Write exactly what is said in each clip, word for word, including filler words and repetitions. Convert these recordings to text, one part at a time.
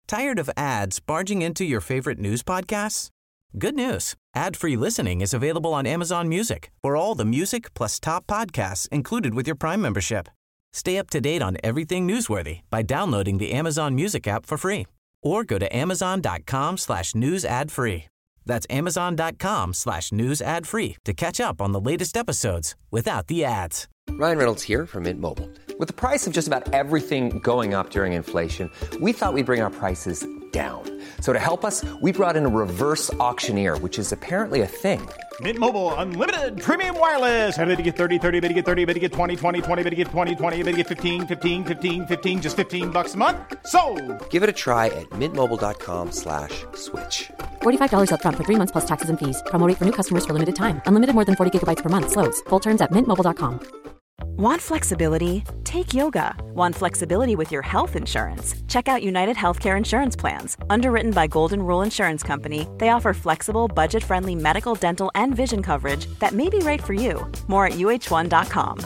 Tired of ads barging into your favorite news podcasts? Good news. Ad-free listening is available on Amazon Music for all the music plus top podcasts included with your Prime membership. Stay up to date on everything newsworthy by downloading the Amazon Music app for free or go to amazon.com slash news ad free. That's amazon.com slash news ad free to catch up on the latest episodes without the ads. Ryan Reynolds here from Mint Mobile. With the price of just about everything going up during inflation, we thought we'd bring our prices down. So to help us, we brought in a reverse auctioneer, which is apparently a thing. Mint Mobile Unlimited Premium Wireless. How to get thirty, thirty, how to get thirty, how to get twenty, twenty, twenty, how to get twenty, twenty, how to get fifteen, fifteen, fifteen, fifteen, just fifteen bucks a month? Sold! Give it a try at mintmobile.com slash switch. forty-five dollars up front for three months plus taxes and fees. Promo rate for new customers for limited time. Unlimited more than forty gigabytes per month. Slows full terms at mint mobile dot com. Want flexibility? Take yoga. Want flexibility with your health insurance? Check out United Healthcare Insurance Plans. Underwritten by Golden Rule Insurance Company, they offer flexible, budget-friendly medical, dental, and vision coverage that may be right for you. More at u h one dot com.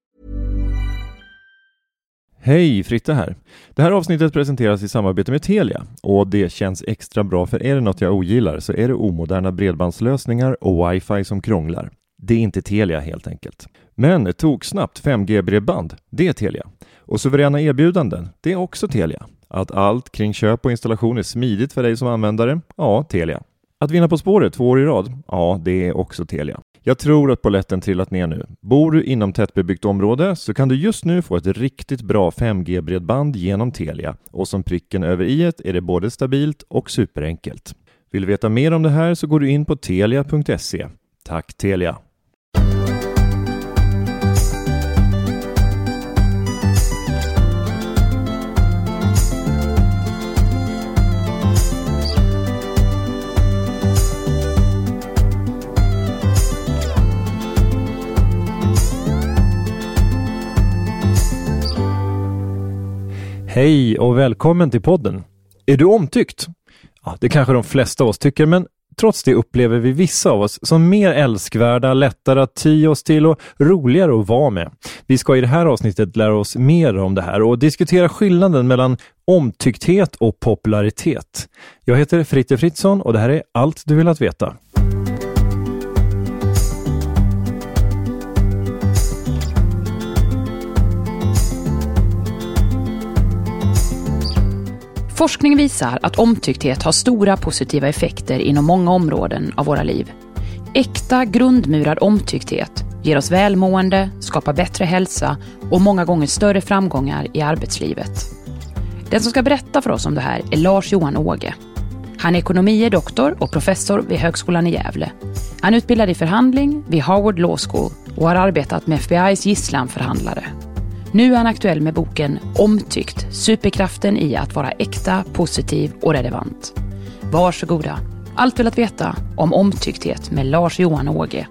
Hej, Fritte här. Det här avsnittet presenteras i samarbete med Telia och det känns extra bra, för är det något jag ogillar så är det omoderna bredbandslösningar och wifi som krånglar. Det är inte Telia helt enkelt. Men tog snabbt fem G-bredband, det är Telia. Och suveräna erbjudanden, det är också Telia. Att allt kring köp och installation är smidigt för dig som användare, ja, Telia. Att vinna På spåret två år i rad, ja, det är också Telia. Jag tror att polletten trillat ner nu. Bor du inom tättbebyggt område så kan du just nu få ett riktigt bra fem G-bredband genom Telia. Och som pricken över i-et är det både stabilt och superenkelt. Vill du veta mer om det här så går du in på telia punkt se. Tack Telia! Hej och välkommen till podden. Är du omtyckt? Ja, det kanske de flesta av oss tycker, men trots det upplever vi vissa av oss som mer älskvärda, lättare att ty oss till och roligare att vara med. Vi ska i det här avsnittet lära oss mer om det här och diskutera skillnaden mellan omtyckthet och popularitet. Jag heter Fritte Fritzson och det här är allt du vill att veta. Forskning visar att omtyckthet har stora positiva effekter inom många områden av våra liv. Äkta, grundmurad omtyckthet ger oss välmående, skapar bättre hälsa och många gånger större framgångar i arbetslivet. Den som ska berätta för oss om det här är Lars-Johan Åge. Han är ekonomie doktor och professor vid Högskolan i Gävle. Han är utbildad i förhandling vid Harvard Law School och har arbetat med F B I:s gisslanförhandlare. Nu är han aktuell med boken Omtyckt, superkraften i att vara äkta, positiv och relevant. Varsågoda, allt vill att veta om omtyckthet med Lars-Johan Åge.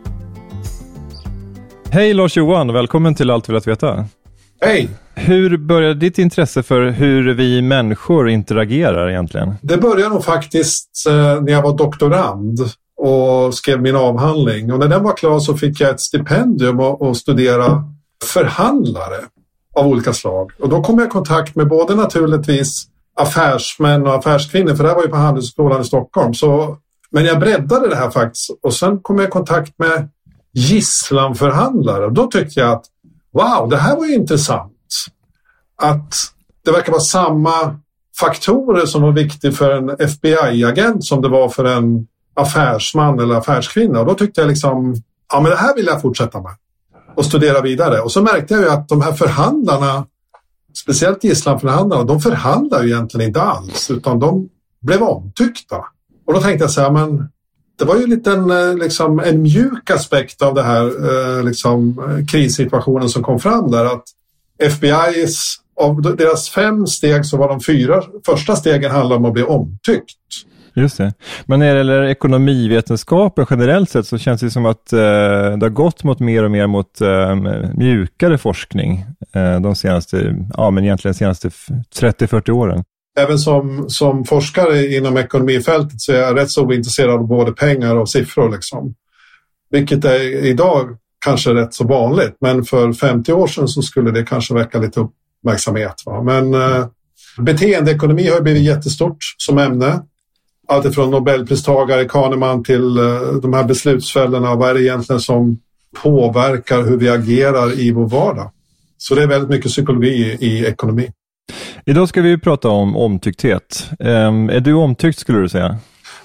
Hej Lars-Johan, välkommen till Allt vill att veta. Hej! Hur började ditt intresse för hur vi människor interagerar egentligen? Det började nog faktiskt när jag var doktorand och skrev min avhandling. Och när den var klar så fick jag ett stipendium att studera förhandlare av olika slag. Och då kom jag i kontakt med både naturligtvis affärsmän och affärskvinnor, för det här var ju på Handelshögskolan i Stockholm. Så, men jag breddade det här faktiskt. Och sen kom jag i kontakt med gisslanförhandlare. Och då tyckte jag att wow, det här var ju intressant. Att det verkar vara samma faktorer som var viktiga för en F B I-agent som det var för en affärsman eller affärskvinna. Och då tyckte jag liksom, ja men det här vill jag fortsätta med. Och studera vidare. Och så märkte jag ju att de här förhandlarna, speciellt gisslanförhandlarna, de förhandlar ju egentligen inte alls, utan de blev omtyckta. Och då tänkte jag så här, men det var ju lite en, liksom, en mjuk aspekt av det här liksom, krissituationen som kom fram där, att F B I:s, av deras fem steg så var de fyra första stegen handlade om att bli omtyckt. Just det. Men när det gäller ekonomivetenskapen generellt sett så känns det som att eh, det har gått mot mer och mer mot eh, mjukare forskning eh, de senaste, ja men egentligen senaste trettio till fyrtio åren. Även som, som forskare inom ekonomifältet så är jag rätt så intresserad av både pengar och siffror liksom. Vilket är idag kanske rätt så vanligt, men för femtio år sedan så skulle det kanske väcka lite uppmärksamhet. Va? Men eh, Beteendeekonomi har blivit jättestort som ämne. Allt ifrån Nobelpristagare Kahneman till de här beslutsfällorna. Vad är det egentligen som påverkar hur vi agerar i vår vardag? Så det är väldigt mycket psykologi i ekonomi. Idag ska vi prata om omtyckthet. Um, är du omtyckt skulle du säga?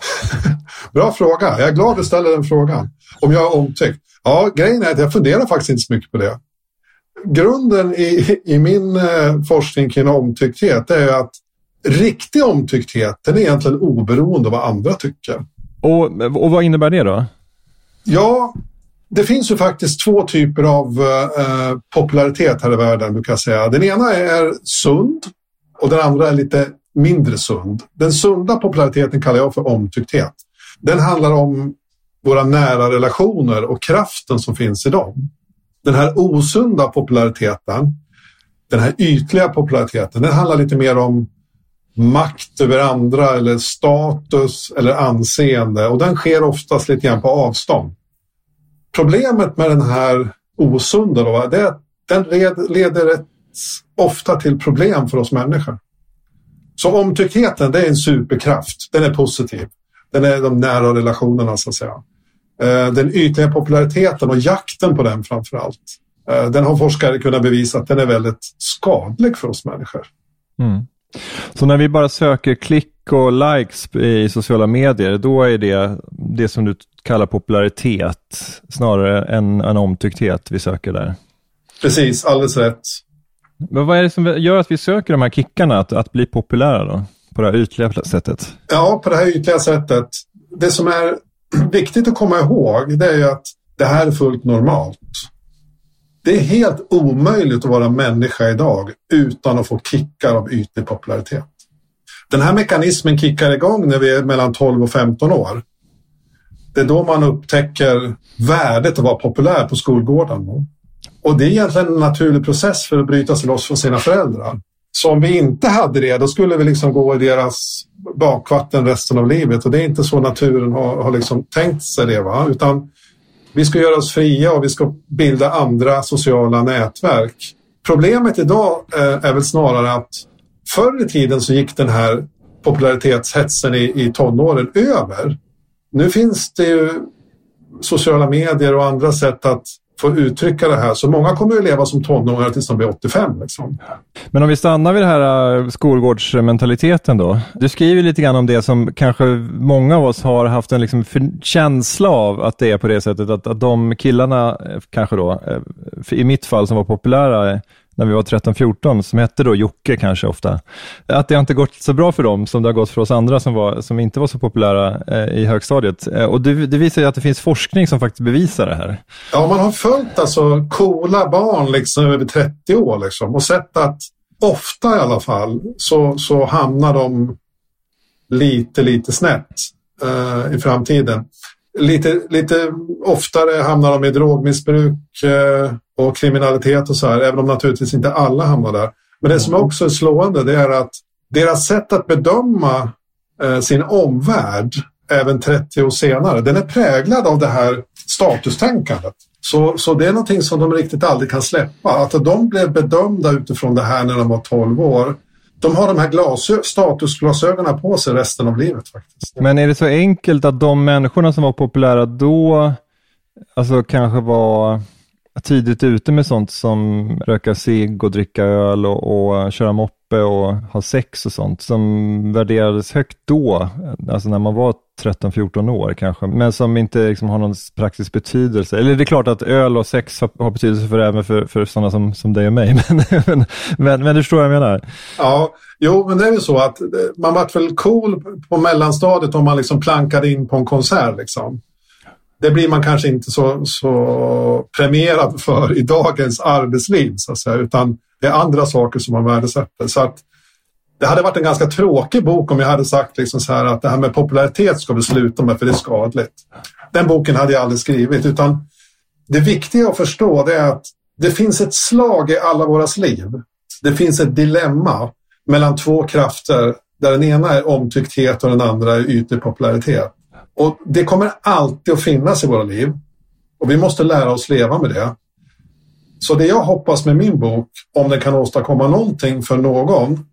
Bra fråga. Jag är glad att du ställer den frågan. Om jag är omtyckt. Ja, grejen är att jag funderar faktiskt inte så mycket på det. Grunden i, i min eh, forskning kring omtyckthet är att riktig omtyckthet den är egentligen oberoende av vad andra tycker. Och, och vad innebär det då? Ja, det finns ju faktiskt två typer av eh, popularitet här i världen, brukar jag säga. Den ena är sund och den andra är lite mindre sund. Den sunda populariteten kallar jag för omtyckthet. Den handlar om våra nära relationer och kraften som finns i dem. Den här osunda populariteten, den här ytliga populariteten, den handlar lite mer om makt över andra eller status eller anseende, och den sker oftast lite grann på avstånd. Problemet med den här osunda då, det är att den leder rätt ofta till problem för oss människor. Så omtycktheten, det är en superkraft. Den är positiv. Den är de nära relationerna så att säga. Den ytliga populariteten och jakten på den framförallt. Den har forskare kunnat bevisa att den är väldigt skadlig för oss människor. Mm. Så när vi bara söker klick och likes i sociala medier, då är det det som du kallar popularitet snarare än en omtyckthet vi söker där? Precis, alldeles rätt. Men vad är det som gör att vi söker de här kickarna att, att bli populära då? På det här ytliga sättet? Ja, på det här ytliga sättet. Det som är viktigt att komma ihåg, det är ju att det här är fullt normalt. Det är helt omöjligt att vara människa idag utan att få kickar av ytlig popularitet. Den här mekanismen kickar igång när vi är mellan tolv och femton år. Det är då man upptäcker värdet att vara populär på skolgården. Och det är egentligen en naturlig process för att bryta sig loss från sina föräldrar. Så om vi inte hade det, då skulle vi liksom gå i deras bakvatten resten av livet. Och det är inte så naturen har, har liksom tänkt sig det, va? Utan vi ska göra oss fria och vi ska bilda andra sociala nätverk. Problemet idag är väl snarare att förr i tiden så gick den här popularitetshetsen i, i tonåren över. Nu finns det ju sociala medier och andra sätt att få uttrycka det här. Så många kommer att leva som tonåringar tills de blir åttiofem. Liksom. Men om vi stannar vid det här skolgårdsmentaliteten då. Du skriver lite grann om det som kanske många av oss har haft en liksom känsla av att det är på det sättet. Att, att de killarna kanske då, i mitt fall som var populära när vi var tretton fjorton, som hette då Jocke kanske ofta, att det har inte gått så bra för dem som det har gått för oss andra som, var, som inte var så populära eh, i högstadiet. Eh, och det, det visar ju att det finns forskning som faktiskt bevisar det här. Ja, man har följt alltså coola barn liksom över trettio år liksom, och sett att ofta i alla fall så, så hamnar de lite, lite snett eh, i framtiden. Lite, lite oftare hamnar de i drogmissbruk eh, och kriminalitet och så här, även om naturligtvis inte alla hamnar där. Men det som också är slående, det är att deras sätt att bedöma eh, sin omvärld även trettio år senare, den är präglad av det här statustänkandet. Så, så det är någonting som de riktigt aldrig kan släppa. Att de blev bedömda utifrån det här när de var tolv år. De har de här glasö- statusglasögonen på sig resten av livet faktiskt. Men är det så enkelt att de människorna som var populära då alltså kanske var tidigt ute med sånt som röka cigg och dricka öl och, och köra moppe och ha sex och sånt som värderades högt då, alltså när man var tretton fjorton år kanske, men som inte liksom har någon praktisk betydelse. Eller det är klart att öl och sex har, har betydelse för även för, för sådana som, som dig och mig, men, men, men, men du förstår vad jag menar. Ja, jo, men det är ju så att man var väl cool på mellanstadiet om man liksom plankade in på en konsert liksom. Det blir man kanske inte så, så premierad för i dagens arbetsliv så att säga, utan det är andra saker som man värdesätter. Så att det hade varit en ganska tråkig bok om jag hade sagt liksom så här att det här med popularitet ska vi sluta med för det är skadligt. Den boken hade jag aldrig skrivit, utan det viktiga att förstå det är att det finns ett slag i alla våras liv. Det finns ett dilemma mellan två krafter där den ena är omtyckthet och den andra är ytlig popularitet. Och det kommer alltid att finnas i våra liv. Och vi måste lära oss leva med det. Så det jag hoppas med min bok, om den kan åstadkomma någonting för någon,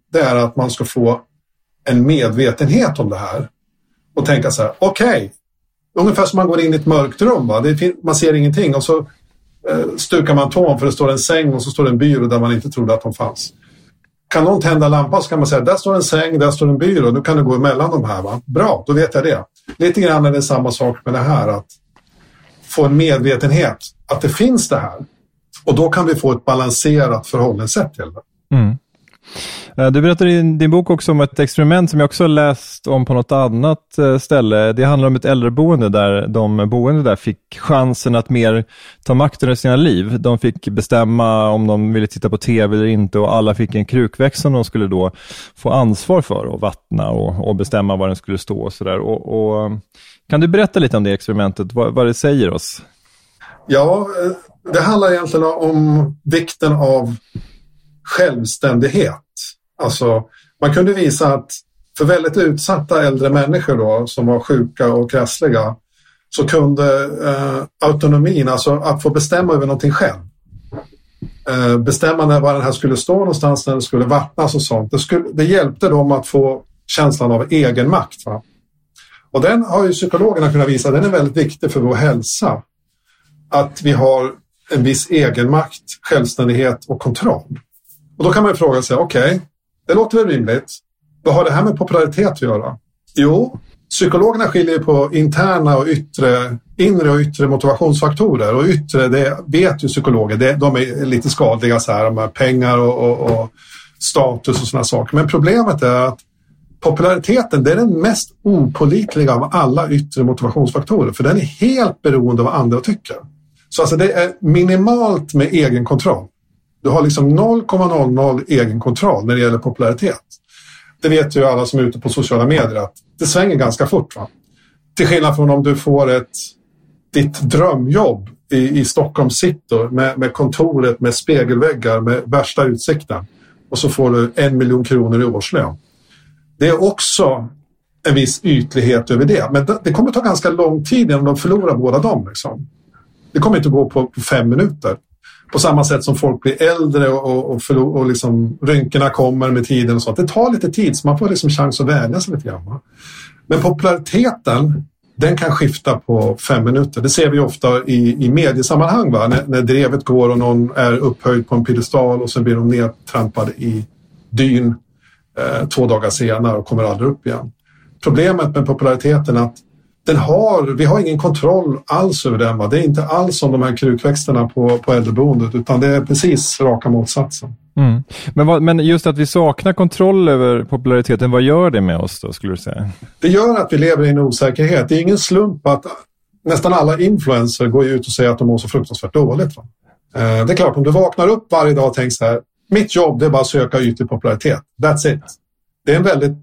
det är att man ska få en medvetenhet om det här. Och tänka så här, okej. Okay, ungefär som man går in i ett mörkt rum. Va? Det fin- man ser ingenting och så eh, stukar man tån för det står en säng och så står det en byrå där man inte trodde att de fanns. Kan någon tända lampan så kan man säga, där står en säng, där står en byrå. Nu kan du gå emellan de här. Va? Bra, då vet jag det. Lite grann är det samma sak med det här. Att få en medvetenhet att det finns det här. Och då kan vi få ett balanserat förhållningssätt till det. Mm. Du berättar i din bok också om ett experiment som jag också läst om på något annat ställe. Det handlar om ett äldreboende där de boende där fick chansen att mer ta makten över sina liv. De fick bestämma om de ville titta på tv eller inte och alla fick en krukväxt som de skulle då få ansvar för och vattna och, och bestämma var den skulle stå och sådär. Och, och, kan du berätta lite om det experimentet, vad, vad det säger oss? Ja, det handlar egentligen om vikten av självständighet. Alltså, man kunde visa att för väldigt utsatta äldre människor då, som var sjuka och krassliga, så kunde eh, autonomin, alltså att få bestämma över någonting själv. Eh, bestämma när var den här skulle stå någonstans, när den skulle vattnas och sånt. Det, skulle, det hjälpte dem att få känslan av egen makt. Va? Och den har ju psykologerna kunnat visa, den är väldigt viktig för vår hälsa. Att vi har en viss egenmakt, självständighet och kontroll. Och då kan man ju fråga sig, okej, okay, det låter väl rimligt. Vad har det här med popularitet att göra? Jo, psykologerna skiljer på interna och yttre, inre och yttre motivationsfaktorer. Och yttre, det vet ju psykologer, det, de är lite skadliga så här, med pengar och, och, och status och såna saker. Men problemet är att populariteten, det är den mest opålitliga av alla yttre motivationsfaktorer. För den är helt beroende av vad andra tycker. Så alltså det är minimalt med egen kontroll. Du har liksom noll komma noll noll egen kontroll när det gäller popularitet. Det vet ju alla som är ute på sociala medier att det svänger ganska fort. Va? Till skillnad från om du får ett, ditt drömjobb i, i Stockholm City med, med kontoret, med spegelväggar, med värsta utsikten. Och så får du en miljon kronor i årslön. Det är också en viss ytlighet över det. Men det, det kommer ta ganska lång tid innan de förlorar båda dem. Liksom. Det kommer inte gå på, på fem minuter. På samma sätt som folk blir äldre och, och, förlor, och liksom rynkorna kommer med tiden och sånt. Det tar lite tid så man får liksom chans att vänja sig lite grann. Men populariteten, den kan skifta på fem minuter. Det ser vi ofta i, i mediesammanhang. Va? När, när drevet går och någon är upphöjd på en piedestal och sen blir de nedtrampade i dyn eh, två dagar senare och kommer aldrig upp igen. Problemet med populariteten är att den har, vi har ingen kontroll alls över den. Va? Det är inte alls som de här krukväxterna på, på äldreboendet utan det är precis raka motsatsen. Mm. Men, vad, men just att vi saknar kontroll över populariteten, vad gör det med oss då skulle du säga? Det gör att vi lever i en osäkerhet. Det är ingen slump att nästan alla influencer går ut och säger att de mår så fruktansvärt dåligt. Va? Eh, det är klart, om du vaknar upp varje dag och tänker så här, mitt jobb det är bara att söka ytlig popularitet. That's it. Det är en väldigt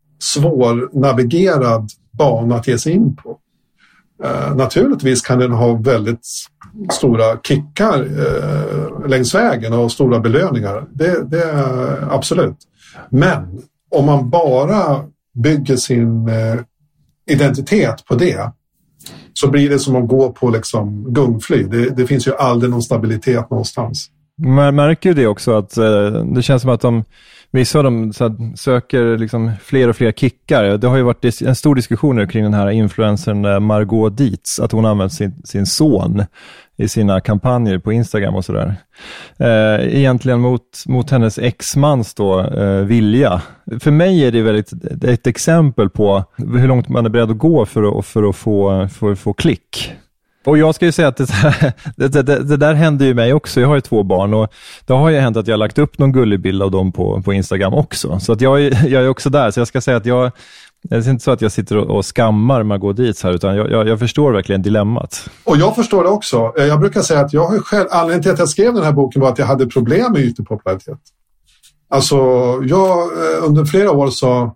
svår navigerad bana att ge sig in på. Uh, naturligtvis kan den ha väldigt stora kickar uh, längs vägen och stora belöningar. Det, det är absolut. Men om man bara bygger sin uh, identitet på det så blir det som att gå på liksom gungfly. Det, det finns ju aldrig någon stabilitet någonstans. Man märker ju det också att uh, det känns som att de vissa av dem så här, söker liksom fler och fler kickar. Det har ju varit en stor diskussion kring den här influencern Margot Dietz, att hon använt sin, sin son i sina kampanjer på Instagram och sådär. Eh, egentligen mot, mot hennes ex-mans då, eh, vilja. För mig är det väldigt ett exempel på hur långt man är beredd att gå för att, för att, få, för att få klick. Och jag ska ju säga att det där, det, det, det där händer ju mig också. Jag har ju två barn och det har ju hänt att jag har lagt upp någon gullig bild av dem på, på Instagram också. Så att jag, jag är också där. Så jag ska säga att jag, det är inte så att jag sitter och, och skammar Margot Dietz här, utan jag, jag, jag förstår verkligen dilemmat. Och jag förstår det också. Jag brukar säga att jag har själv, anledningen till att jag skrev den här boken var att jag hade problem med ytpopularitet. Alltså, jag under flera år så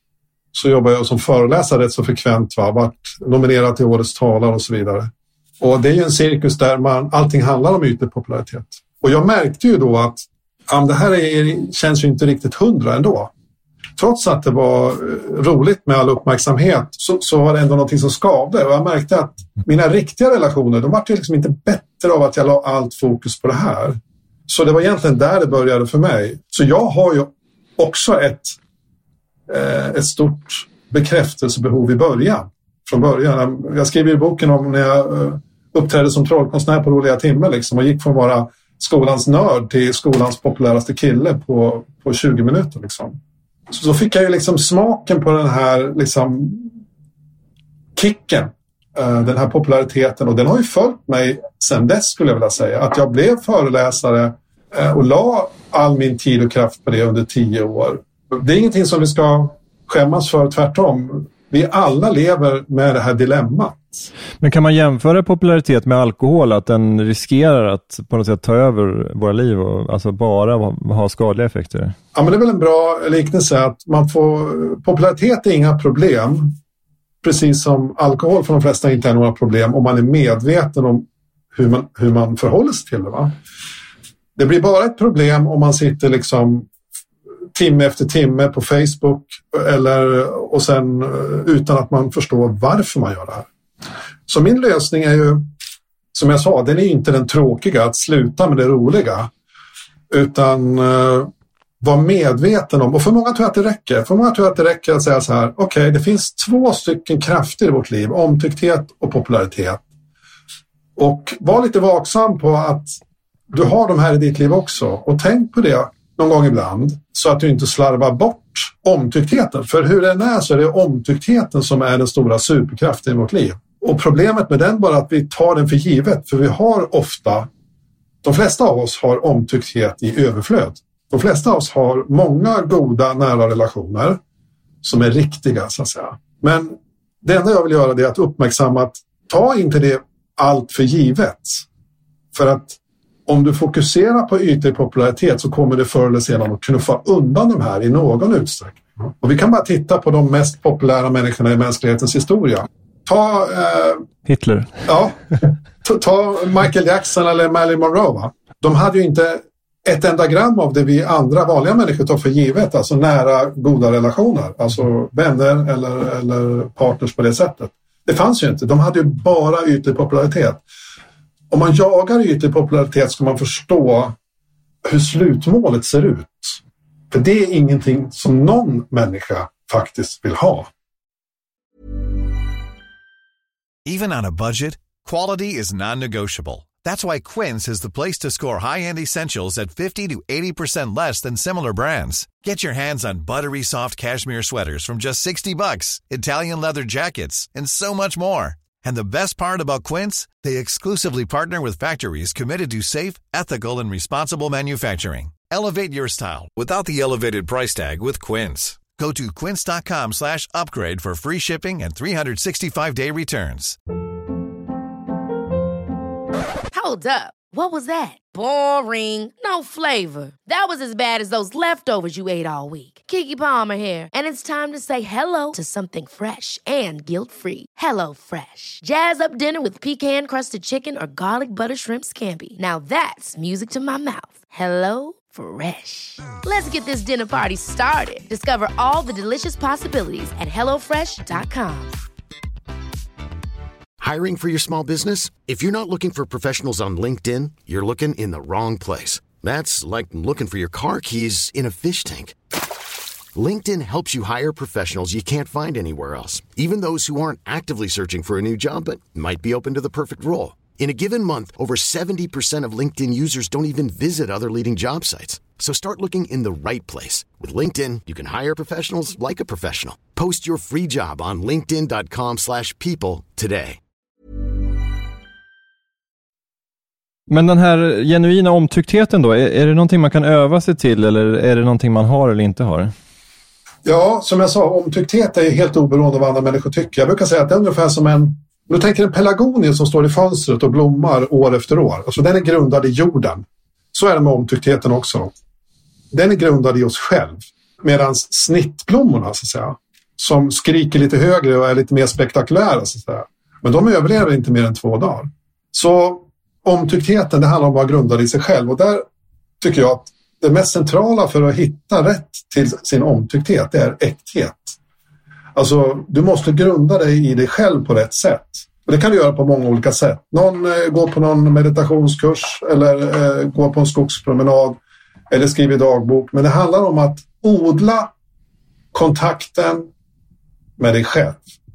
så jobbar jag som föreläsare rätt så frekvent, va? Varit nominerad till årets talare och så vidare. Och det är ju en cirkus där man, allting handlar om ytlig popularitet. Och jag märkte ju då att ja, det här är, känns ju inte riktigt hundra ändå. Trots att det var roligt med all uppmärksamhet så, så var det ändå någonting som skavde. Och jag märkte att mina riktiga relationer, de var ju liksom inte bättre av att jag la allt fokus på det här. Så det var egentligen där det började för mig. Så jag har ju också ett, eh, ett stort bekräftelsebehov i början. Från början. Jag skriver i boken om när jag eh, uppträdde som trollkonstnär på roliga timmar liksom, och gick från att vara skolans nörd till skolans populäraste kille på, på tjugo minuter. Liksom. Så, så fick jag ju liksom smaken på den här liksom, kicken, eh, den här populariteten, och den har ju följt mig sedan dess, skulle jag vilja säga. Att jag blev föreläsare eh, och la all min tid och kraft på det under tio år. Det är ingenting som vi ska skämmas för, tvärtom. Vi alla lever med det här dilemmat. Men kan man jämföra popularitet med alkohol, att den riskerar att på något sätt ta över våra liv och alltså bara ha skadliga effekter? Ja, men det är väl en bra liknelse att man får, popularitet är inga problem, precis som alkohol för de flesta inte är några problem om man är medveten om hur man, hur man förhåller sig till det. Va? Det blir bara ett problem om man sitter liksom timme efter timme på Facebook eller, och sen utan att man förstår varför man gör det här. Så min lösning är ju, som jag sa, den är inte den tråkiga, att sluta med det roliga, utan uh, vara medveten om, och för många tror jag att det räcker. För många tror jag att det räcker att säga så här: okej, okay, det finns två stycken krafter i vårt liv, omtyckthet och popularitet. Och var lite vaksam på att du har de här i ditt liv också, och tänk på det någon gång ibland, så att du inte slarvar bort omtycktheten. För hur den är så är det omtycktheten som är den stora superkraften i vårt liv. Och problemet med den bara att vi tar den för givet. För vi har ofta, de flesta av oss har omtyckthet i överflöd. De flesta av oss har många goda nära relationer som är riktiga, så att säga. Men det enda jag vill göra är att uppmärksamma att ta inte det allt för givet. För att om du fokuserar på ytlig popularitet så kommer det förr eller senare att knuffa undan de här i någon utsträckning. Och vi kan bara titta på de mest populära människorna i mänsklighetens historia. Ta eh, Hitler. Ja, ta, ta Michael Jackson eller Marilyn Monroe. Va? De hade ju inte ett enda gram av det vi andra vanliga människor tar för givet. Alltså nära, goda relationer. Alltså vänner eller, eller partners på det sättet. Det fanns ju inte. De hade ju bara ytlig popularitet. Om man jagar ytlig popularitet ska man förstå hur slutmålet ser ut. För det är ingenting som någon människa faktiskt vill ha. Even on a budget, quality is non-negotiable. That's why Quince is the place to score high-end essentials at fifty to eighty percent less than similar brands. Get your hands on buttery soft cashmere sweaters from just sixty bucks, Italian leather jackets, and so much more. And the best part about Quince, they exclusively partner with factories committed to safe, ethical, and responsible manufacturing. Elevate your style without the elevated price tag with Quince. Go to quince.com slash upgrade for free shipping and three sixty-five day returns. Hold up. What was that? Boring. No flavor. That was as bad as those leftovers you ate all week. Keke Palmer here. And it's time to say hello to something fresh and guilt-free. Hello Fresh. Jazz up dinner with pecan-crusted chicken or garlic butter shrimp scampi. Now that's music to my mouth. Hello Fresh. Let's get this dinner party started. Discover all the delicious possibilities at hello fresh dot com. Hiring for your small business? If you're not looking for professionals on LinkedIn, you're looking in the wrong place. That's like looking for your car keys in a fish tank. LinkedIn helps you hire professionals you can't find anywhere else, even those who aren't actively searching for a new job but might be open to the perfect role. In a given month, over seventy percent of LinkedIn users don't even visit other leading job sites. So start looking in the right place. With LinkedIn, you can hire professionals like a professional. Post your free job on linkedin dot com slash people today. Men den här genuina omtycktheten då, är, är det någonting man kan öva sig till eller är det någonting man har eller inte har? Ja, som jag sa, omtyckthet är helt oberoende av vad andra människor tycker. Jag brukar säga att det är ungefär som en, du tänker en pelargonie som står i fönstret och blommar år efter år. Alltså den är grundad i jorden. Så är det med omtycktheten också. Den är grundad i oss själv. Medan snittblommorna, så att säga, som skriker lite högre och är lite mer spektakulära, så att säga. Men de överlever inte mer än två dagar. Så omtycktheten, det handlar om att vara grundad i sig själv. Och där tycker jag att det mest centrala för att hitta rätt till sin omtyckthet är äkthet. Alltså, du måste grunda dig i dig själv på rätt sätt. Och det kan du göra på många olika sätt. Någon eh, går på någon meditationskurs eller eh, går på en skogspromenad eller skriver dagbok. Men det handlar om att odla kontakten med dig själv.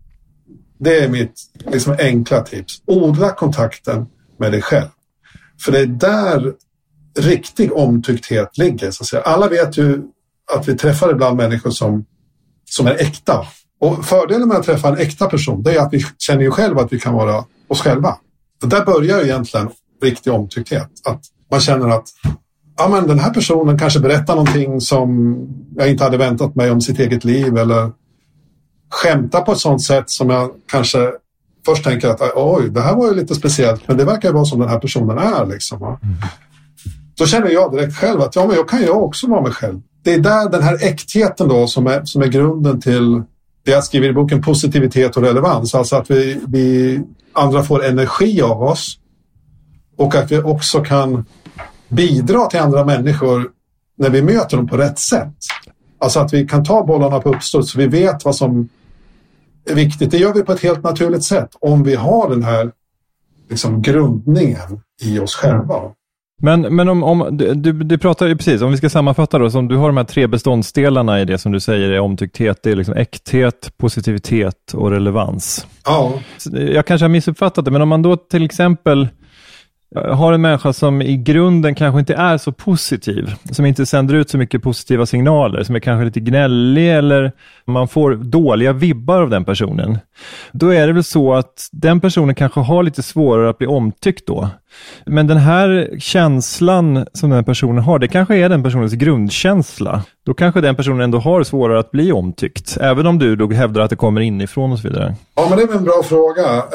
Det är mitt liksom enkla tips. Odla kontakten med dig själv. För det är där riktig omtyckthet ligger. Så att säga. Alla vet ju att vi träffar ibland människor som, som är äkta. Och fördelen med att träffa en äkta person, det är att vi känner ju själva att vi kan vara oss själva. Och där börjar ju egentligen riktig omtyckthet. Att man känner att ja, men den här personen kanske berättar någonting som jag inte hade väntat mig om sitt eget liv, eller skämtar på ett sånt sätt som jag kanske först tänker att oj, det här var ju lite speciellt, men det verkar ju vara som den här personen är liksom. Mm. Då känner jag direkt själv att ja, men jag kan ju också vara mig själv. Det är där den här äktheten då som är, som är grunden till det jag skriver i boken positivitet och relevans. Alltså att vi, vi andra får energi av oss och att vi också kan bidra till andra människor när vi möter dem på rätt sätt. Alltså att vi kan ta bollarna på uppstånd så vi vet vad som är viktigt. Det gör vi på ett helt naturligt sätt om vi har den här liksom grundningen i oss själva. Men, men om, om du, du, du pratar ju precis, om vi ska sammanfatta då, som du har de här tre beståndsdelarna i det som du säger är omtyckthet, det är liksom äkthet, positivitet och relevans. Ja. Jag kanske har missuppfattat det, men om man då till exempel har en människa som i grunden kanske inte är så positiv, som inte sänder ut så mycket positiva signaler, som är kanske lite gnällig eller man får dåliga vibbar av den personen, då är det väl så att den personen kanske har lite svårare att bli omtyckt då. Men den här känslan som den personen har, det kanske är den personens grundkänsla. Då kanske den personen ändå har svårare att bli omtyckt, även om du då hävdar att det kommer inifrån och så vidare. Ja, men det är en bra fråga.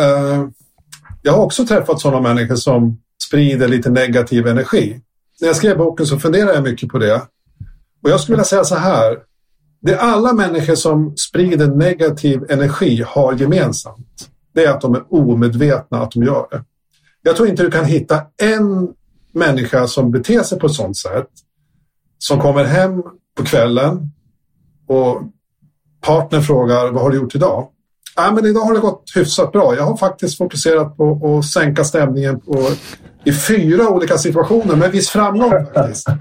Jag har också träffat sådana människor som sprider lite negativ energi. När jag skrev boken så funderar jag mycket på det. Och jag skulle vilja säga så här. Det alla människor som sprider negativ energi har gemensamt. Det är att de är omedvetna att de gör det. Jag tror inte du kan hitta en människa som beter sig på ett sådant sätt. Som kommer hem på kvällen och partnern frågar, vad har du gjort idag? Ja, men idag har det gått hyfsat bra. Jag har faktiskt fokuserat på att sänka stämningen på, i fyra olika situationer med viss framgång faktiskt.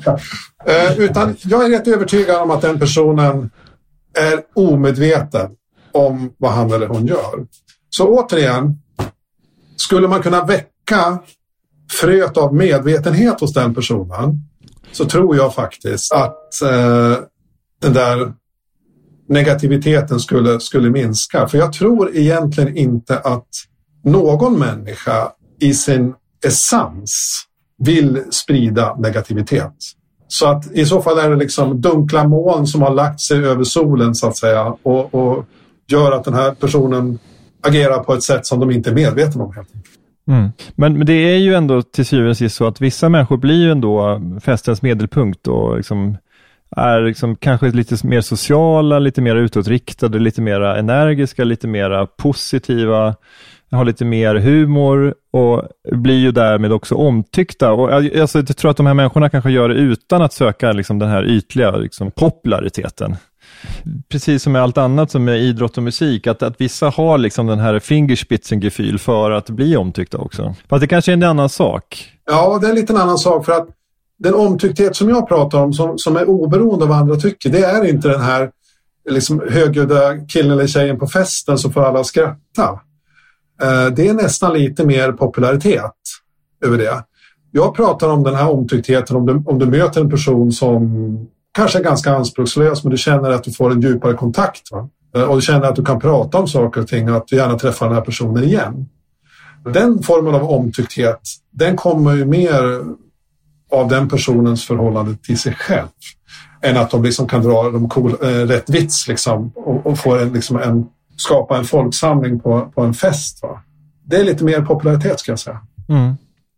eh, utan jag är rätt övertygad om att den personen är omedveten om vad han eller hon gör. Så återigen, skulle man kunna väcka fröet av medvetenhet hos den personen, så tror jag faktiskt att eh, den där negativiteten skulle, skulle minska. För jag tror egentligen inte att någon människa i sin essens vill sprida negativitet. Så att i så fall är det liksom dunkla moln som har lagt sig över solen så att säga och, och gör att den här personen agerar på ett sätt som de inte är medvetna om helt enkelt. Mm. Men, men det är ju ändå till syvende och sist så att vissa människor blir ju ändå festens medelpunkt och liksom är liksom kanske lite mer sociala, lite mer utåtriktade, lite mer energiska, lite mer positiva, har lite mer humor och blir ju därmed också omtyckta. Och alltså, jag tror att de här människorna kanske gör det utan att söka liksom, den här ytliga liksom, populariteten. Precis som med allt annat som med idrott och musik, att, att vissa har liksom den här fingerspitzengefühl för att bli omtyckta också. Fast det kanske är en annan sak. Ja, det är en liten annan sak för att den omtyckthet som jag pratar om som, som är oberoende av vad andra tycker, det är inte den här liksom, högljudda killen eller tjejen på festen som får alla att skratta. Eh, det är nästan lite mer popularitet över det. Jag pratar om den här omtycktheten om du, om du möter en person som kanske är ganska anspråkslös men du känner att du får en djupare kontakt va? Eh, och du känner att du kan prata om saker och ting och att du gärna träffar den här personen igen. Den formen av omtyckthet, den kommer ju mer av den personens förhållande till sig själv än att de liksom kan dra de cool, äh, rätt vits liksom, och, och få en, liksom en, skapa en folksamling på, på en fest. Va? Det är lite mer popularitet ska jag säga. Mm.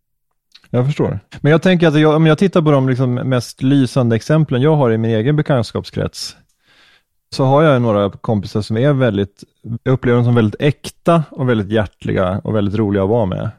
Jag förstår. Men jag tänker att jag, om jag tittar på de liksom mest lysande exemplen jag har i min egen bekantskapskrets så har jag några kompisar som är väldigt, jag upplever dem som väldigt äkta och väldigt hjärtliga och väldigt roliga att vara med.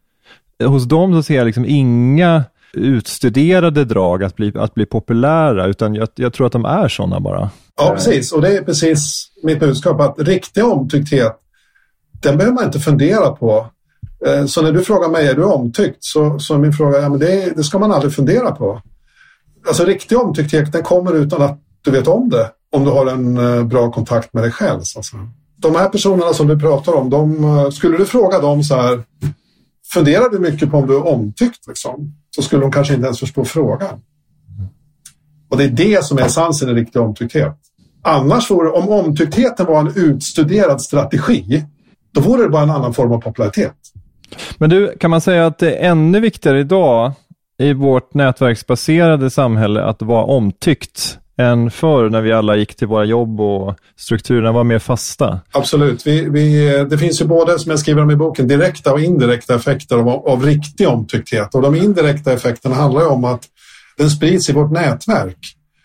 Hos dem så ser jag liksom inga utstuderade drag att bli, att bli populära utan jag, jag tror att de är sådana bara. Ja, precis. Och det är precis mitt budskap att riktig omtyckthet, den behöver man inte fundera på. Så när du frågar mig, är du omtyckt? Så, så är min fråga, ja men det, det ska man aldrig fundera på. Alltså riktig omtyckthet, den kommer utan att du vet om det om du har en uh, bra kontakt med dig själv. Alltså. De här personerna som du pratar om, de, uh, skulle du fråga dem så här, funderar du mycket på om du är omtyckt liksom, så skulle de kanske inte ens förstå frågan. Och det är det som är essensen i riktig omtyckthet. Annars vore, om omtycktheten var en utstuderad strategi, då vore det bara en annan form av popularitet. Men du, kan man säga att det är ännu viktigare idag i vårt nätverksbaserade samhälle att vara omtyckt än förr när vi alla gick till våra jobb och strukturerna var mer fasta? Absolut. Vi, vi, det finns ju både, som jag skriver om i boken, direkta och indirekta effekter av, av riktig omtyckthet. Och de indirekta effekterna handlar ju om att den sprids i vårt nätverk.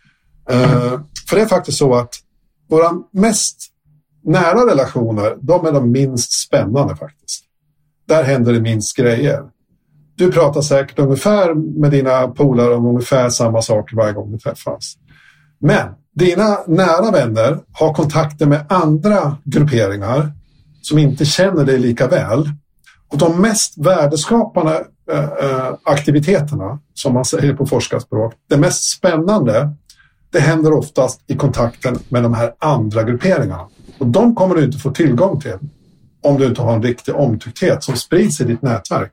Uh, för det är faktiskt så att våra mest nära relationer, de är de minst spännande faktiskt. Där händer det minst grejer. Du pratar säkert ungefär med dina polare om ungefär samma saker varje gång du träffas. Men dina nära vänner har kontakter med andra grupperingar som inte känner dig lika väl. Och de mest värdeskapande äh, aktiviteterna, som man säger på forskarspråk, det mest spännande, det händer oftast i kontakten med de här andra grupperingarna. Och de kommer du inte få tillgång till om du inte har en riktig omtyckthet som sprids i ditt nätverk.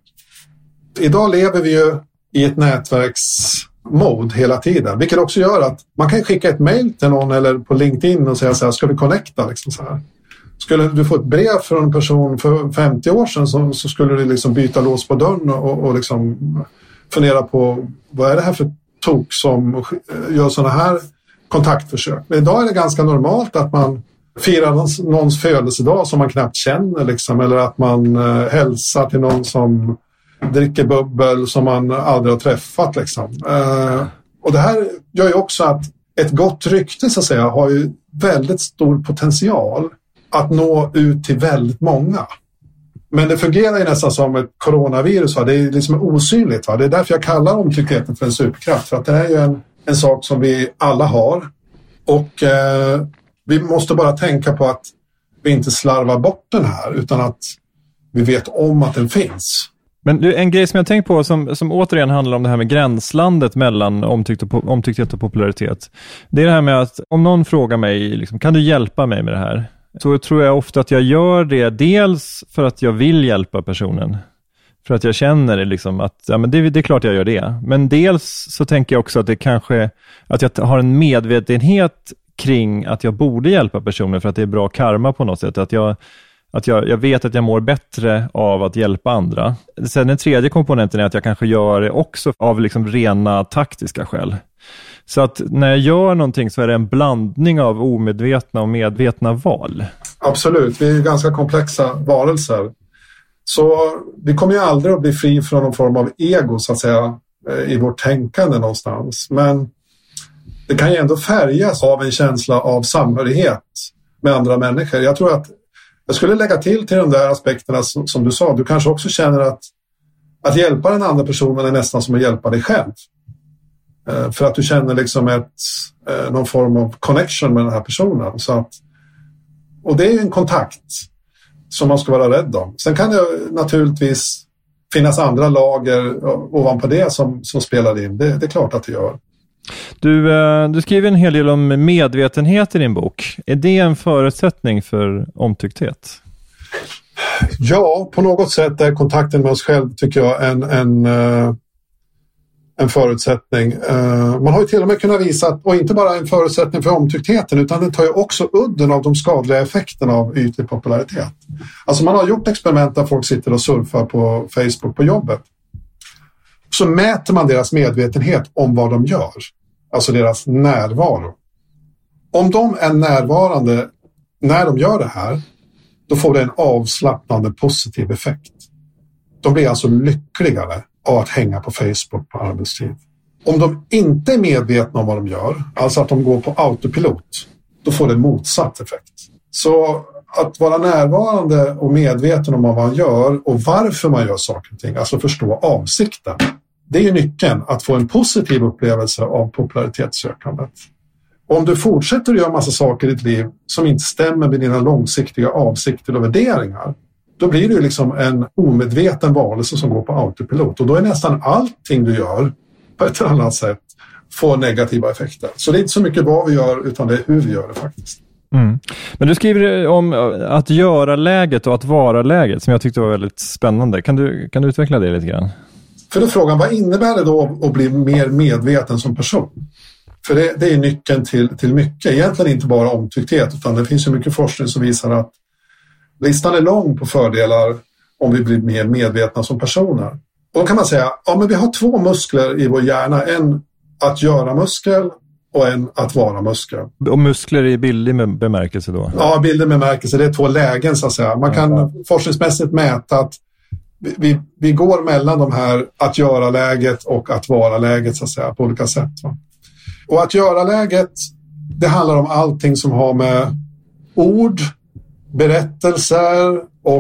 Idag lever vi ju i ett nätverksmode hela tiden, vilket också gör att man kan skicka ett mejl till någon eller på LinkedIn och säga så här, ska vi connecta liksom så här. Skulle du få ett brev från en person för femtio år sedan så, så skulle du liksom byta lås på dörren och, och liksom fundera på vad är det här för tok som gör sådana här kontaktförsök. Men idag är det ganska normalt att man firar någons, någons födelsedag som man knappt känner liksom, eller att man eh, hälsar till någon som dricker bubbel som man aldrig har träffat liksom. Eh, och det här gör ju också att ett gott rykte så att säga har ju väldigt stor potential att nå ut till väldigt många. Men det fungerar ju nästan som ett coronavirus. Va? Det är liksom osynligt. Va? Det är därför jag kallar omtycktheten för en superkraft. För att det här är ju en, en sak som vi alla har. Och eh, vi måste bara tänka på att vi inte slarvar bort den här. Utan att vi vet om att den finns. Men du, en grej som jag tänkt på som, som återigen handlar om det här med gränslandet mellan omtyckt och, omtyckthet och popularitet. Det är det här med att om någon frågar mig, liksom, kan du hjälpa mig med det här? Så tror jag ofta att jag gör det dels för att jag vill hjälpa personen. För att jag känner det liksom att ja, men det, det är klart jag gör det. Men dels så tänker jag också att det kanske att jag har en medvetenhet kring att jag borde hjälpa personen för att det är bra karma på något sätt. Att jag, att jag, jag vet att jag mår bättre av att hjälpa andra. Sen den tredje komponenten är att jag kanske gör det också av liksom rena taktiska skäl. Så att när jag gör någonting så är det en blandning av omedvetna och medvetna val. Absolut, vi är ganska komplexa varelser. Så vi kommer ju aldrig att bli fri från någon form av ego så att säga i vårt tänkande någonstans. Men det kan ju ändå färgas av en känsla av samhörighet med andra människor. Jag tror att jag skulle lägga till till de där aspekterna som, som du sa. Du kanske också känner att, att hjälpa den andra personen är nästan som att hjälpa dig själv. För att du känner liksom ett, någon form av connection med den här personen. Så att, och det är ju en kontakt som man ska vara rädd om. Sen kan det naturligtvis finnas andra lager ovanpå det som, som spelar in. Det, det är klart att det gör. Du, du skriver en hel del om medvetenhet i din bok. Är det en förutsättning för omtyckthet? Ja, på något sätt är kontakten med oss själv tycker jag en... en en förutsättning. Uh, man har ju till och med kunnat visa att, och inte bara en förutsättning för omtycktheten utan den tar ju också udden av de skadliga effekterna av ytlig popularitet. Alltså man har gjort experiment där folk sitter och surfar på Facebook på jobbet. Så mäter man deras medvetenhet om vad de gör. Alltså deras närvaro. Om de är närvarande när de gör det här, då får det en avslappnande positiv effekt. De blir alltså lyckligare av att hänga på Facebook på arbetstid. Om de inte är medvetna om vad de gör, alltså att de går på autopilot, då får det motsatt effekt. Så att vara närvarande och medveten om vad man gör och varför man gör saker och ting, alltså förstå avsikten, det är ju nyckeln att få en positiv upplevelse av popularitetssökandet. Och om du fortsätter att göra massa saker i ditt liv som inte stämmer med dina långsiktiga avsikter och värderingar, då blir det ju liksom en omedveten varelse som går på autopilot. Och då är nästan allting du gör på ett eller annat sätt får negativa effekter. Så det är inte så mycket vad vi gör, utan det är hur vi gör det faktiskt. Mm. Men du skriver om att göra läget och att vara läget, som jag tyckte var väldigt spännande. Kan du, kan du utveckla det lite grann? För då frågan, vad innebär det då att bli mer medveten som person? För det, det är nyckeln till, till mycket. Egentligen inte bara omtyckthet, utan det finns ju mycket forskning som visar att listan är lång på fördelar om vi blir mer medvetna som personer. Och då kan man säga, ja men vi har två muskler i vår hjärna. En att göra muskel och en att vara muskel. Och muskler i bildlig bemärkelse då? Ja, bildlig bemärkelse. Det är två lägen så att säga. Man kan ja. forskningsmässigt mäta att vi, vi går mellan de här att göra-läget och att vara-läget så att säga på olika sätt. Va? Och att göra-läget, det handlar om allting som har med ord, berättelser och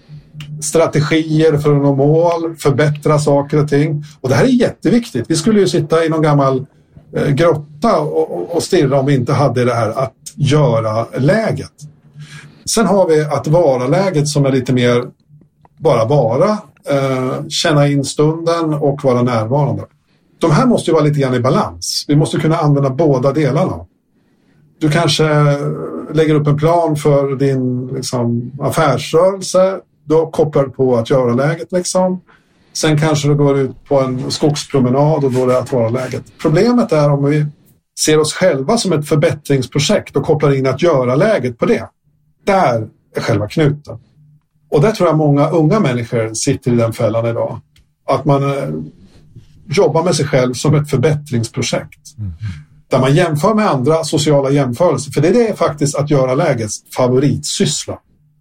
strategier för att nå mål, förbättra saker och ting. Och det här är jätteviktigt. Vi skulle ju sitta i någon gammal eh, grotta och, och stirra om vi inte hade det här att göra-läget. Sen har vi att vara-läget som är lite mer bara vara, eh, känna in stunden och vara närvarande. De här måste ju vara lite grann i balans. Vi måste kunna använda båda delarna. Du kanske lägger upp en plan för din liksom, affärsrörelse. Då kopplar du på att göra läget liksom. Sen kanske du går ut på en skogspromenad och då är det att vara läget. Problemet är om vi ser oss själva som ett förbättringsprojekt och kopplar in att göra läget på det. Där är själva knuten. Och där tror jag många unga människor sitter i den fällan idag. Att man eh, jobbar med sig själv som ett förbättringsprojekt. Mm. Där man jämför med andra sociala jämförelser. För det är det faktiskt att göra lägets favoritsyssla.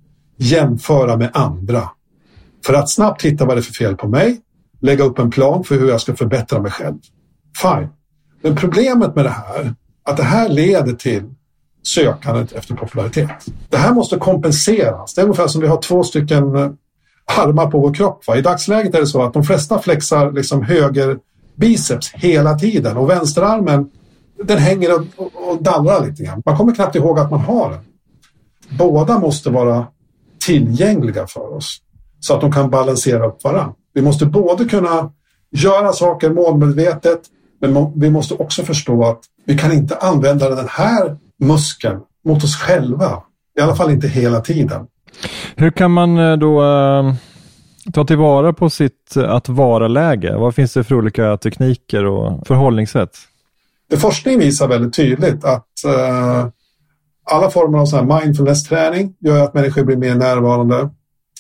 Jämföra med andra. För att snabbt hitta vad det är för fel på mig. Lägga upp en plan för hur jag ska förbättra mig själv. Fine. Men problemet med det här, att det här leder till sökandet efter popularitet. Det här måste kompenseras. Det är ungefär som vi har två stycken armar på vår kropp. Va? I dagsläget är det så att de flesta flexar liksom höger biceps hela tiden. Och vänsterarmen, den hänger och, och, och dallrar lite grann. Man kommer knappt ihåg att man har den. Båda måste vara tillgängliga för oss. Så att de kan balansera upp varandra. Vi måste både kunna göra saker målmedvetet. Men vi måste också förstå att vi kan inte använda den här muskeln mot oss själva. I alla fall inte hela tiden. Hur kan man då äh, ta tillvara på sitt att vara-läge? Vad finns det för olika tekniker och förhållningssätt? Det forskning visar väldigt tydligt att äh, alla former av sån här mindfulness-träning gör att människor blir mer närvarande.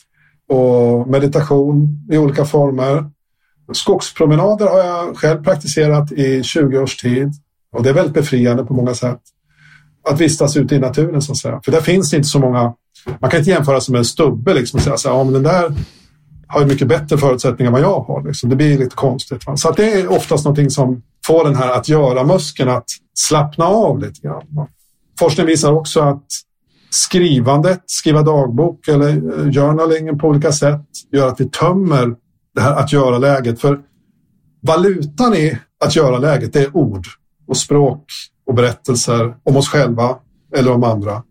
Och meditation i olika former. Skogspromenader har jag själv praktiserat i tjugo års tid. Och det är väldigt befriande på många sätt. Att vistas ute i naturen så att säga. För där finns det inte så många. Man kan inte jämföra sig med en stubbe liksom, och säga så här, ja, men den där har ju mycket bättre förutsättningar än vad jag har. Liksom. Det blir lite konstigt. Va? Så att det är oftast någonting som får den här att göra muskeln att slappna av lite grann. Va? Forskning visar också att skrivandet, skriva dagbok eller journalingen på olika sätt gör att vi tömmer det här att göra läget. För valutan i att göra läget, det är ord och språk och berättelser om oss själva eller om andra.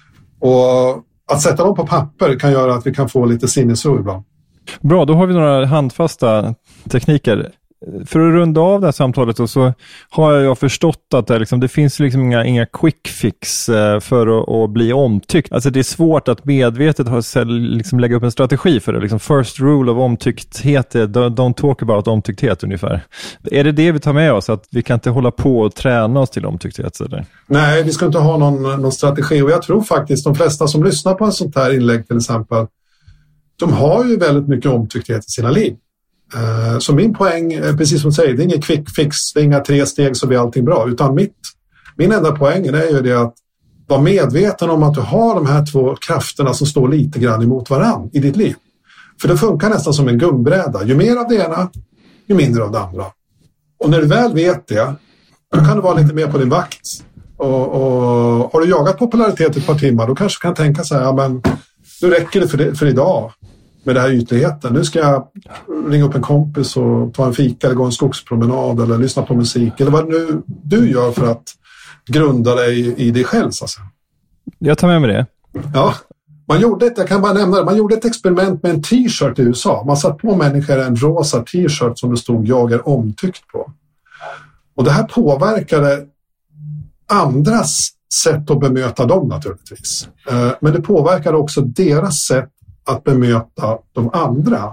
Och att sätta dem på papper kan göra att vi kan få lite sinnesro ibland. Bra, då har vi några handfasta tekniker. För att runda av det här samtalet då, så har jag förstått att det, liksom, det finns liksom inga, inga quick fix för att, att bli omtyckt. Alltså det är svårt att medvetet ha, liksom, lägga upp en strategi för det. Liksom first rule of omtyckthet är don't talk about omtyckthet ungefär. Är det det vi tar med oss? Att vi kan inte hålla på och träna oss till omtyckthet? Eller? Nej, vi ska inte ha någon, någon strategi. Och jag tror faktiskt de flesta som lyssnar på en sånt här inlägg till exempel, de har ju väldigt mycket omtyckthet i sina liv. Så min poäng, precis som du säger, det är ingen quick fix, det är inga tre steg så blir allting bra, utan mitt, min enda poäng är ju det att vara medveten om att du har de här två krafterna som står lite grann emot varann i ditt liv. För det funkar nästan som en gumbräda. Ju mer av det ena, ju mindre av det andra. Och när du väl vet det, då kan du vara lite mer på din vakt. Och, och har du jagat popularitet ett par timmar, då kanske du kan tänka så här, ja, men nu räcker det för, det för idag. Med det här ytligheten. Nu ska jag ringa upp en kompis och ta en fika eller gå en skogspromenad eller lyssna på musik. Eller vad nu du gör för att grunda dig i dig själv. Så att säga. Jag tar med mig det. Ja, man gjorde ett, jag kan bara nämna det, man gjorde ett experiment med en t-shirt i U S A. Man satt på människor en rosa t-shirt som det stod "jag är omtyckt" på. Och det här påverkade andras sätt att bemöta dem naturligtvis. Men det påverkade också deras sätt att bemöta de andra.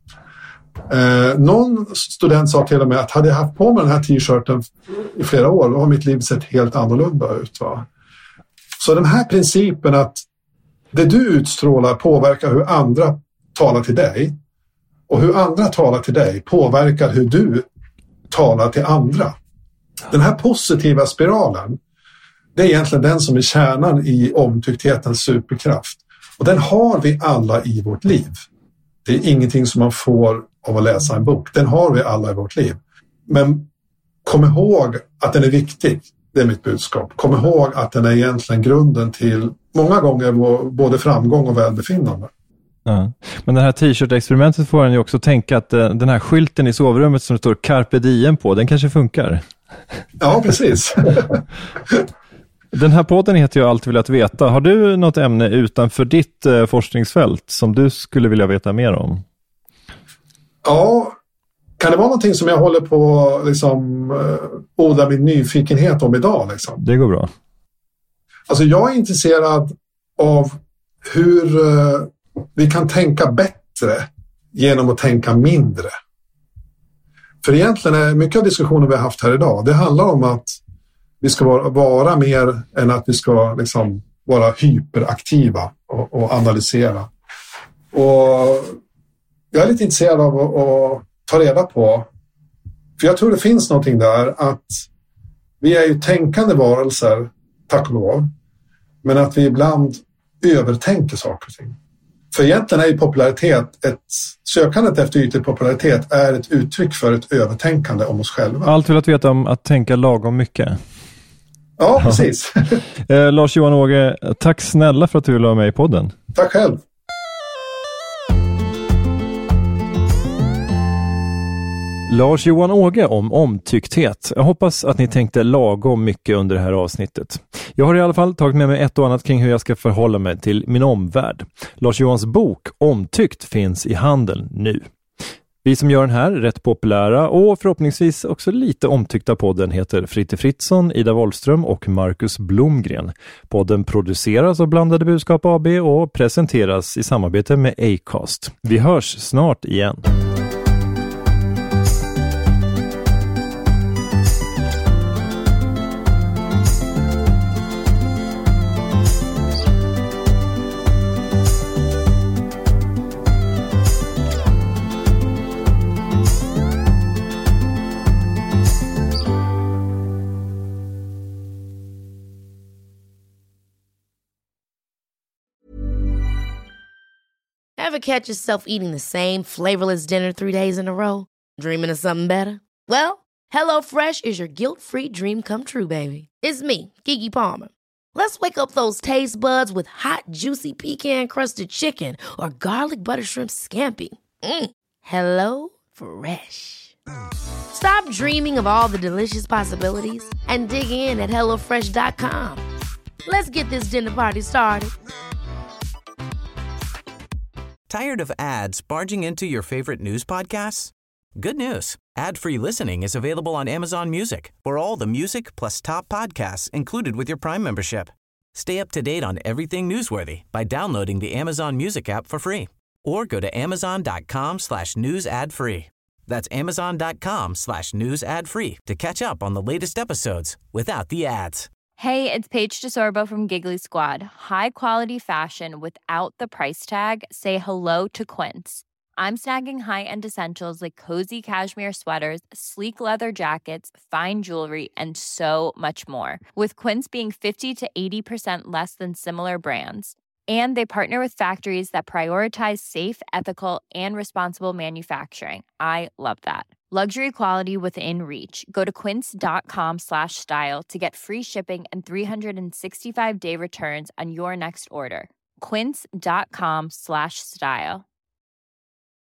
Någon student sa till och med att hade jag haft på mig den här t-shirten i flera år, då har mitt liv sett helt annorlunda ut. Va? Så den här principen att det du utstrålar påverkar hur andra talar till dig, och hur andra talar till dig påverkar hur du talar till andra. Den här positiva spiralen, det är egentligen den som är kärnan i omtyckthetens superkraft. Och den har vi alla i vårt liv. Det är ingenting som man får av att läsa en bok. Den har vi alla i vårt liv. Men kom ihåg att den är viktig. Det är mitt budskap. Kom ihåg att den är egentligen grunden till många gånger både framgång och välbefinnande. Ja. Men det här t-shirt-experimentet får en ju också tänka att den här skylten i sovrummet som det står Carpe Diem på, den kanske funkar. Ja, precis. Den här podden heter ju Allt vill att veta. Har du något ämne utanför ditt eh, forskningsfält som du skulle vilja veta mer om? Ja, kan det vara någonting som jag håller på liksom eh, odla min nyfikenhet om idag? Liksom? Det går bra. Alltså jag är intresserad av hur eh, vi kan tänka bättre genom att tänka mindre. För egentligen är mycket av diskussionen vi har haft här idag, det handlar om att vi ska vara, vara mer än att vi ska liksom vara hyperaktiva och, och analysera. Och jag är lite intresserad av att, att ta reda på, för jag tror det finns någonting där att vi är ju tänkande varelser, tack och lov, men att vi ibland övertänker saker och ting. För egentligen är ju popularitet, ett sökandet efter ytlig popularitet är ett uttryck för ett övertänkande om oss själva. Allt vill att veta om att tänka lagom mycket. Ja, precis. eh, Lars-Johan Åge, tack snälla för att du ville vara med i podden. Tack själv. Lars-Johan Åge om omtyckthet. Jag hoppas att ni tänkte lagom mycket under det här avsnittet. Jag har i alla fall tagit med mig ett och annat kring hur jag ska förhålla mig till min omvärld. Lars-Johans bok Omtyckt finns i handeln nu. Vi som gör den här rätt populära och förhoppningsvis också lite omtyckta podden heter Fritte Fritzson, Ida Wollström och Marcus Blomgren. Podden produceras av Blandade Budskap A B och presenteras i samarbete med Acast. Vi hörs snart igen. Ever catch yourself eating the same flavorless dinner three days in a row? Dreaming of something better? Well, HelloFresh is your guilt-free dream come true, baby. It's me, Keke Palmer. Let's wake up those taste buds with hot, juicy pecan-crusted chicken or garlic butter shrimp scampi. Mm. Hello Fresh. Stop dreaming of all the delicious possibilities and dig in at hello fresh dot com. Let's get this dinner party started. Tired of ads barging into your favorite news podcasts? Good news. Ad-free listening is available on Amazon Music for all the music plus top podcasts included with your Prime membership. Stay up to date on everything newsworthy by downloading the Amazon Music app for free or go to amazon.com slash news ad free. That's amazon.com slash news ad free to catch up on the latest episodes without the ads. Hey, it's Paige DeSorbo from Giggly Squad. High quality fashion without the price tag. Say hello to Quince. I'm snagging high-end essentials like cozy cashmere sweaters, sleek leather jackets, fine jewelry, and so much more. With Quince being fifty to eighty percent less than similar brands. And they partner with factories that prioritize safe, ethical, and responsible manufacturing. I love that. Luxury quality within reach. Go to quince.com slash style to get free shipping and three sixty-five day returns on your next order. Quince.com slash style.